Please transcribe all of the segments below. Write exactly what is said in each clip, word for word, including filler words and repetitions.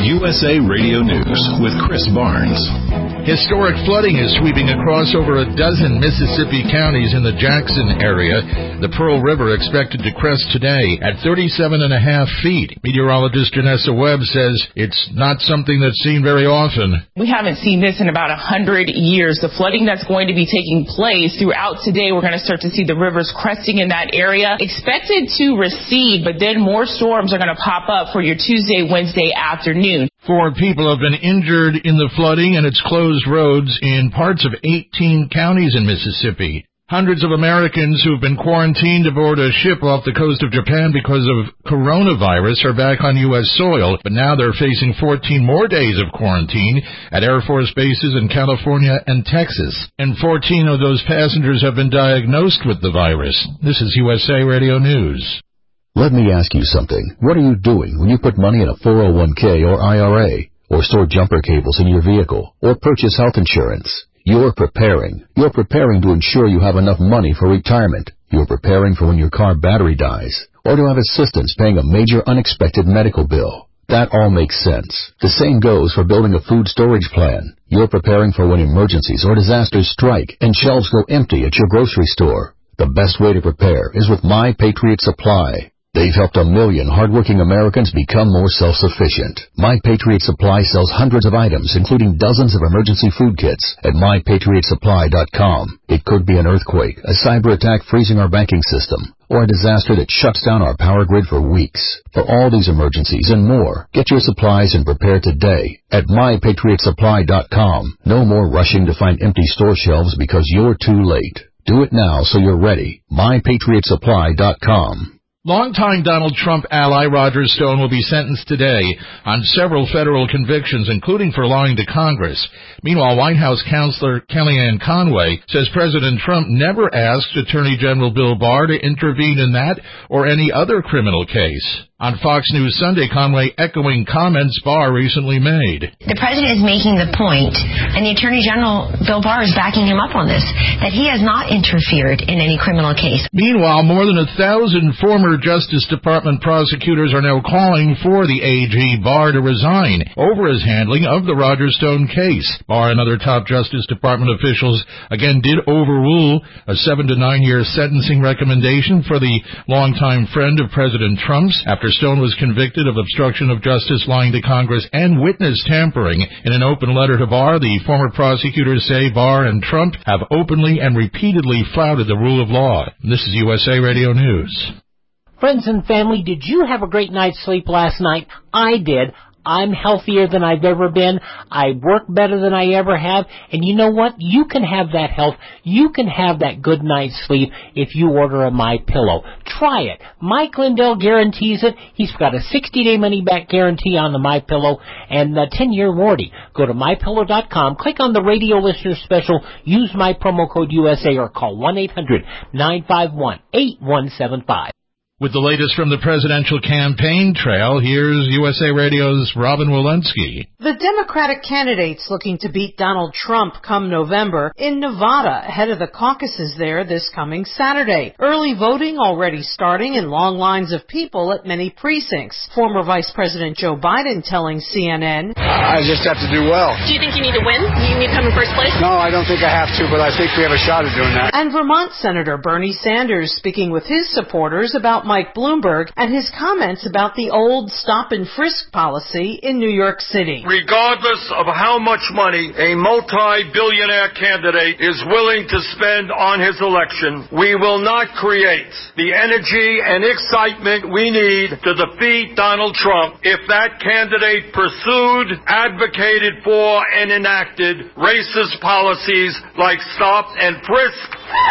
U S A Radio News with Chris Barnes. Historic flooding is sweeping across over a dozen Mississippi counties in the Jackson area. The Pearl River expected to crest today at thirty-seven and a half feet. Meteorologist Janessa Webb says it's not something that's seen very often. We haven't seen this in about a hundred years. The flooding that's going to be taking place throughout today, we're going to start to see the rivers cresting in that area. Expected to recede, but then more storms are going to pop up for your Tuesday, Wednesday afternoon. Four people have been injured in the flooding, and it's closed roads in parts of eighteen counties in Mississippi. Hundreds of Americans who've been quarantined aboard a ship off the coast of Japan because of coronavirus are back on U S soil, but now they're facing fourteen more days of quarantine at Air Force bases in California and Texas. And fourteen of those passengers have been diagnosed with the virus. This is U S A Radio News. Let me ask you something. What are you doing when you put money in a four oh one k or I R A, or store jumper cables in your vehicle, or purchase health insurance? You're preparing. You're preparing to ensure you have enough money for retirement. You're preparing for when your car battery dies, or to have assistance paying a major unexpected medical bill. That all makes sense. The same goes for building a food storage plan. You're preparing for when emergencies or disasters strike and shelves go empty at your grocery store. The best way to prepare is with My Patriot Supply. They've helped a million hardworking Americans become more self-sufficient. My Patriot Supply sells hundreds of items, including dozens of emergency food kits at my patriot supply dot com. It could be an earthquake, a cyber attack freezing our banking system, or a disaster that shuts down our power grid for weeks. For all these emergencies and more, get your supplies and prepare today at my patriot supply dot com. No more rushing to find empty store shelves because you're too late. Do it now so you're ready. my patriot supply dot com. Longtime Donald Trump ally Roger Stone will be sentenced today on several federal convictions, including for lying to Congress. Meanwhile, White House counselor Kellyanne Conway says President Trump never asked Attorney General Bill Barr to intervene in that or any other criminal case. On Fox News Sunday, Conway echoing comments Barr recently made. The president is making the point, and the Attorney General, Bill Barr, is backing him up on this, that he has not interfered in any criminal case. Meanwhile, more than a thousand former Justice Department prosecutors are now calling for the A G Barr to resign over his handling of the Roger Stone case. Barr and other top Justice Department officials again did overrule a seven to nine year sentencing recommendation for the longtime friend of President Trump's after Stone was convicted of obstruction of justice, lying to Congress, and witness tampering. In an open letter to Barr, the former prosecutors say Barr and Trump have openly and repeatedly flouted the rule of law. This is U S A Radio News. Friends and family, did you have a great night's sleep last night? I did. I'm healthier than I've ever been. I work better than I ever have. And you know what? You can have that health. You can have that good night's sleep if you order a MyPillow. Try it. Mike Lindell guarantees it. He's got a sixty day money-back guarantee on the MyPillow and a ten year warranty. Go to my pillow dot com, click on the radio listener special, use my promo code U S A, or call one eight hundred nine five one eight one seven five. With the latest from the presidential campaign trail, here's U S A Radio's Robin Walensky. The Democratic candidates looking to beat Donald Trump come November in Nevada ahead of the caucuses there this coming Saturday. Early voting already starting and long lines of people at many precincts. Former Vice President Joe Biden telling C N N, I just have to do well. Do you think you need to win? You need to come in first place? No, I don't think I have to, but I think we have a shot at doing that. And Vermont Senator Bernie Sanders speaking with his supporters about Mike Bloomberg and his comments about the old stop and frisk policy in New York City. Regardless of how much money a multi-billionaire candidate is willing to spend on his election, we will not create the energy and excitement we need to defeat Donald Trump if that candidate pursued, advocated for, and enacted racist policies like stop and frisk,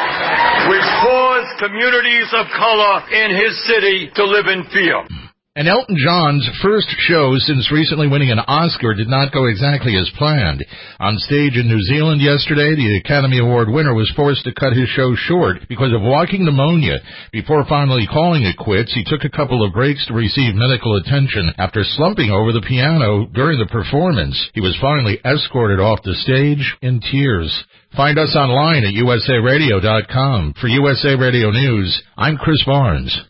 which cause communities of color in his city to live in fear. And Elton John's first show since recently winning an Oscar did not go exactly as planned. On stage in New Zealand yesterday, the Academy Award winner was forced to cut his show short because of walking pneumonia. Before finally calling it quits, he took a couple of breaks to receive medical attention after slumping over the piano during the performance. He was finally escorted off the stage in tears. Find us online at U S A radio dot com. For U S A Radio News, I'm Chris Barnes.